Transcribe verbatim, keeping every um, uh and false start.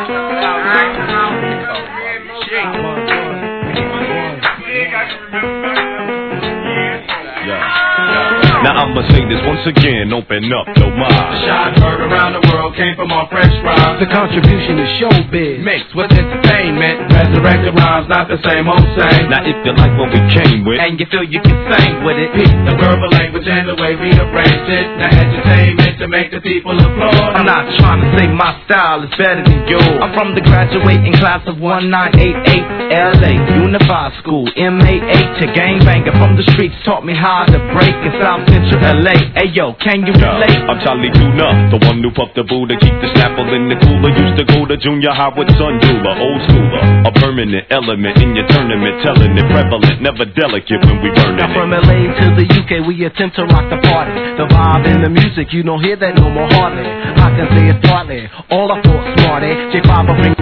Now I'ma say this once again, open up, no mind. The shot heard around the world came from our fresh rhymes. The contribution is showbiz mixed with entertainment. Resurrected rhymes, not the same old same. Now if you like what we came with, and you feel you can sing with it, peep the verbal language and the way we arranged it. Now entertainment to make the people applaud. I'm not trying to say my style is better than yours. I'm from the graduating class of one nine eight eight L A Unified School, M A H, a gangbanger from the streets taught me how to break in South Central L A. Ayo, can you relate? I'm Charlie Tuna, the one who puffed the Buddha, keep the snapple in the cooler. Used to go to junior high with Sun Dula, old schooler, a permanent element in your tournament, telling it prevalent, never delicate when we burning now it. From L A to the U K, we attempt to rock the party. The vibe in the music, you don't hear that no more hardly. I can say it's partly all I thought smarty. J five will bring